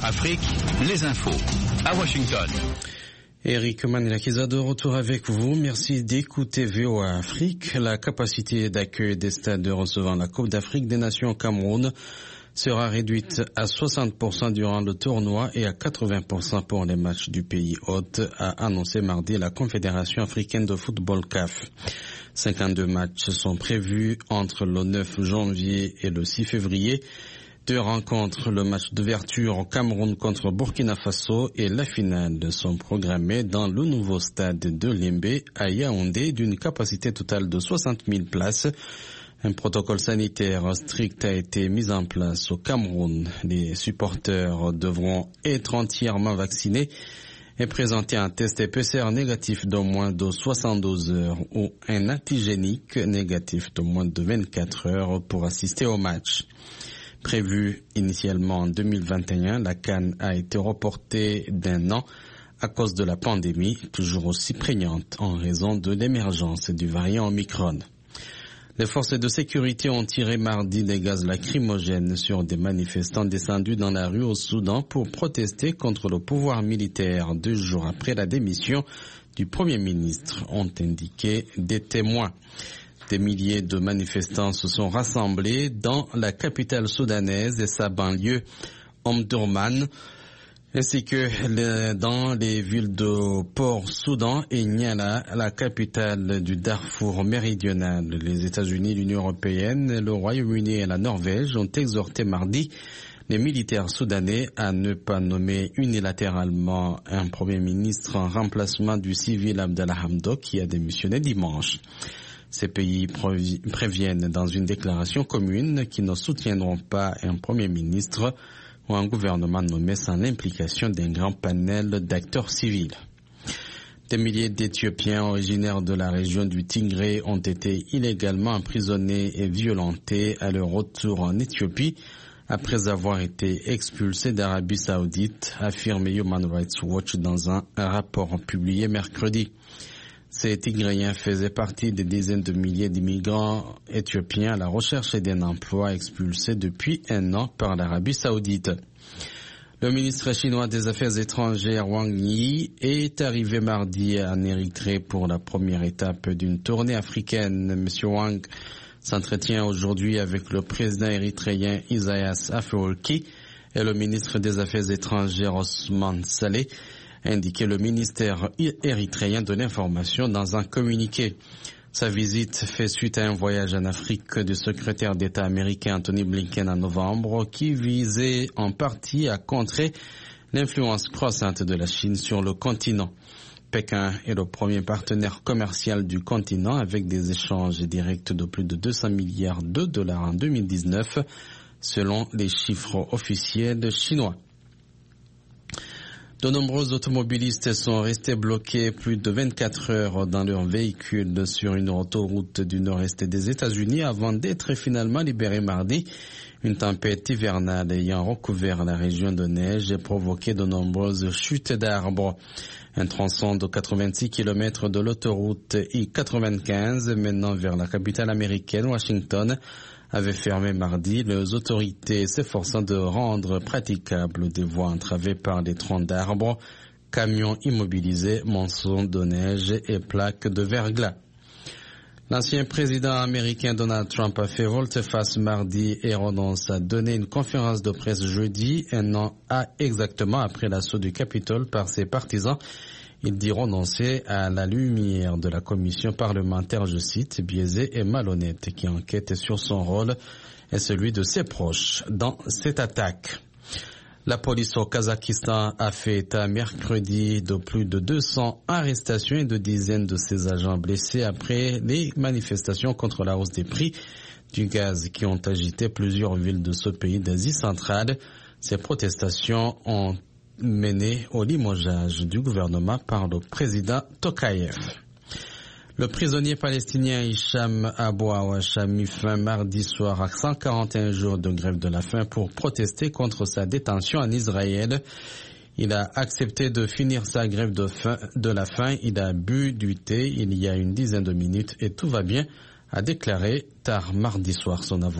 Afrique, les infos à Washington. Eric Manilakiza de retour avec vous. Merci d'écouter VOA Afrique. La capacité d'accueil des stades recevant la Coupe d'Afrique des Nations au Cameroun sera réduite à 60% durant le tournoi et à 80% pour les matchs du pays hôte, a annoncé mardi la Confédération africaine de football CAF. 52 matchs sont prévus entre le 9 janvier et le 6 février. 2 rencontres, le match d'ouverture au Cameroun contre Burkina Faso et la finale sont programmées dans le nouveau stade de Lembe à Yaoundé d'une capacité totale de 60 000 places. Un protocole sanitaire strict a été mis en place au Cameroun. Les supporters devront être entièrement vaccinés et présenter un test PCR négatif d'au moins de 72 heures ou un antigénique négatif de moins de 24 heures pour assister au match. Prévu initialement en 2021, la CAN a été reportée d'1 an à cause de la pandémie, toujours aussi prégnante en raison de l'émergence du variant Omicron. Les forces de sécurité ont tiré mardi des gaz lacrymogènes sur des manifestants descendus dans la rue au Soudan pour protester contre le pouvoir militaire 2 jours après la démission du Premier ministre, ont indiqué des témoins. Des milliers de manifestants se sont rassemblés dans la capitale soudanaise et sa banlieue Omdurman, ainsi que dans les villes de Port-Soudan et Niala, la capitale du Darfour méridional. Les États-Unis, l'Union européenne, le Royaume-Uni et la Norvège ont exhorté mardi les militaires soudanais à ne pas nommer unilatéralement un Premier ministre en remplacement du civil Abdallah Hamdok qui a démissionné dimanche. Ces pays préviennent dans une déclaration commune qu'ils ne soutiendront pas un Premier ministre ou un gouvernement nommé sans l'implication d'un grand panel d'acteurs civils. Des milliers d'Éthiopiens originaires de la région du Tigré ont été illégalement emprisonnés et violentés à leur retour en Éthiopie après avoir été expulsés d'Arabie Saoudite, affirme Human Rights Watch dans un rapport publié mercredi. Ces Tigréens faisaient partie des dizaines de milliers d'immigrants éthiopiens à la recherche d'un emploi expulsés depuis 1 an par l'Arabie Saoudite. Le ministre chinois des Affaires étrangères Wang Yi est arrivé mardi en Érythrée pour la première étape d'une tournée africaine. Monsieur Wang s'entretient aujourd'hui avec le président érythréen Isaias Afwerki et le ministre des Affaires étrangères Ousmane Saleh, a indiqué le ministère érythréen de l'information dans un communiqué. Sa visite fait suite à un voyage en Afrique du secrétaire d'État américain Anthony Blinken en novembre qui visait en partie à contrer l'influence croissante de la Chine sur le continent. Pékin est le premier partenaire commercial du continent avec des échanges directs de plus de 200 milliards de dollars en 2019 selon les chiffres officiels chinois. De nombreux automobilistes sont restés bloqués plus de 24 heures dans leur véhicule sur une autoroute du nord-est des États-Unis avant d'être finalement libérés mardi. Une tempête hivernale ayant recouvert la région de neige et provoqué de nombreuses chutes d'arbres. Un tronçon de 86 km de l'autoroute I-95 menant vers la capitale américaine, Washington, avait fermé mardi, les autorités s'efforçant de rendre praticables des voies entravées par des troncs d'arbres, camions immobilisés, monceaux de neige et plaques de verglas. L'ancien président américain Donald Trump a fait volte-face mardi et renonce à donner une conférence de presse jeudi, 1 an exactement après l'assaut du Capitole par ses partisans. Il dit renoncer à la lumière de la commission parlementaire, je cite, biaisée et malhonnête qui enquête sur son rôle et celui de ses proches dans cette attaque. La police au Kazakhstan a fait état mercredi de plus de 200 arrestations et de dizaines de ses agents blessés après les manifestations contre la hausse des prix du gaz qui ont agité plusieurs villes de ce pays d'Asie centrale. Ces protestations ont mené au limogeage du gouvernement par le président Tokayev. Le prisonnier palestinien Hicham Abou Awash a mis fin mardi soir à 141 jours de grève de la faim pour protester contre sa détention en Israël. Il a accepté de finir sa grève de la faim. Il a bu du thé il y a une dizaine de minutes et tout va bien, a déclaré tard mardi soir son avocat.